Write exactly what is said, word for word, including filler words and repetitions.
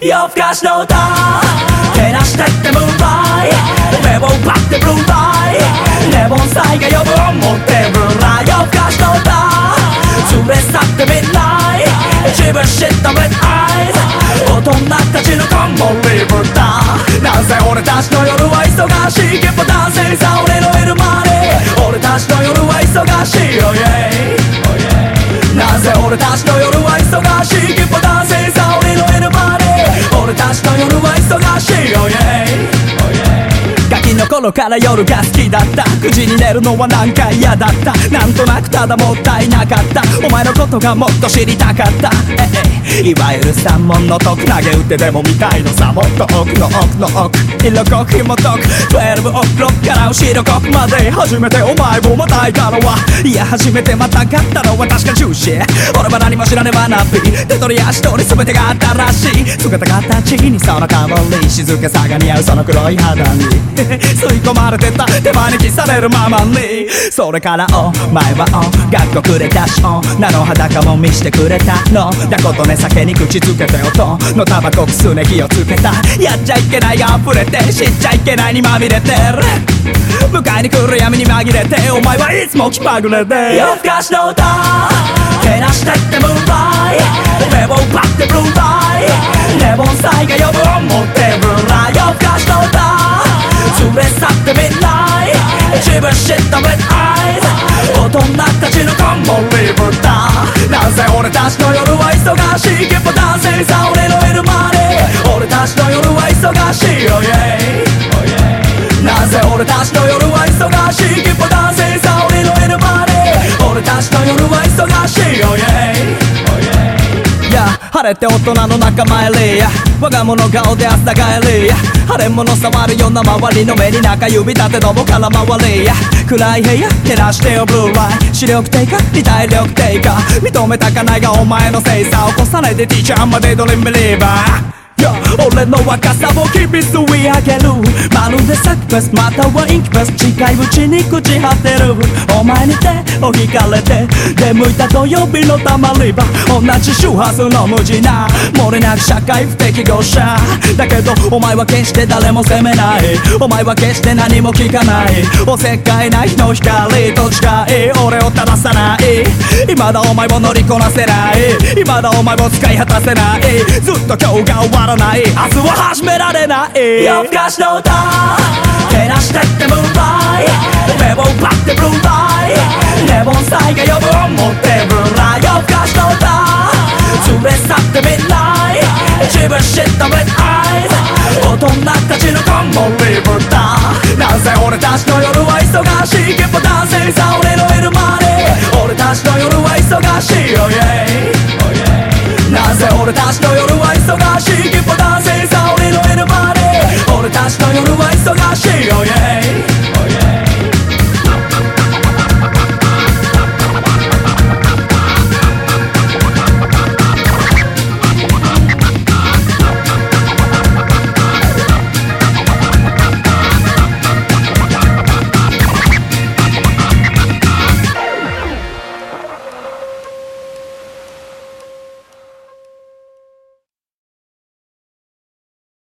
夜更かしの歌照らしてってムーンライ目を奪ってブルーライレモンサイが呼ぶ思ってブルーライ夜更かしの歌連れ去ってみんない自分知ったレッドアイズ大人たちのコンボリブだなぜ俺たちの夜は忙しい結構男性さ俺のいるまで俺たちの夜は忙しい oh yeah なぜ俺たちの夜は忙しい結構男性さ俺のいるまで俺たちの夜は忙しい oh yeah ガキの頃から夜が好きだったくじに寝るのはなんか嫌だったなんとなくただもったいなかったお前のことがもっと知りたかったええいわゆる三文の徳投げ打ってでも見たいのさもっと奥の奥の奥色濃く紐解くじゅうろく奥から後ろ国まで初めてお前をまたいたのはいや初めてまた買ったのは確かジューシー俺は何も知らねばなび手取り足取り全てが新しい姿形にその香り静けさが似合うその黒い肌に吸い込まれてた手招きされるままにそれからお前はお学校くれたし女の裸も見してくれたのだことね酒に口つけて音のタバコくすね火をつけたやっちゃいけないが溢れて知っちゃいけないにまみれてる迎えに来る闇に紛れてお前はいつも気まぐれで夜更かしの歌照らしてってムーンライ目を奪ってブルーライレモンサイが呼ぶ思ってブルーライ夜更かしの歌連れ去ってみんない自分知ったレッドアイズ大人たちのコンボリブだなぜ俺たちの夜は忙しい結構男性さ俺のいるまで俺たちの夜は忙しい oh yeah なぜ俺たちの夜は忙しい結構男性さ俺のいるまで俺たちの夜は忙しい oh yeah晴れて大人の仲間入りや我が物顔で朝帰りや腫れ物触るような周りの目に中指立てどもから回りや暗い部屋照らしてよブルーライ視力低下理体力低下認めたかないがお前のせいさ起こさないで ティーチャーまでドリームビリーバー俺の若さを日々吸い上げるまるでサクフェスまたはインクフェス近いうちに朽ち果てるお前に手を引かれて出向いた土曜日のたまり場同じ周波数の無地な漏れなく社会不適合者だけどお前は決して誰も責めないお前は決して何も聞かないおせっかいな日の光と違い俺を正さない未だお前を乗りこなせない未だお前を使い果たせないずっと今日が終わらない明日は始められない夜更かしの歌照らしてってムーンライ目を奪ってブルーライレモンサイが呼ぶ思ってブルーライ夜更かしの歌連れ去ってみんない自分知ったレッドアイズ大人たちのコンボリブだなぜ俺たちの夜は忙しい結構男性さ俺のいるまで俺たちの夜は忙しい oh yeahなぜ俺たちの夜は忙しい結構男性さ俺のいるまで俺たちの夜は忙しい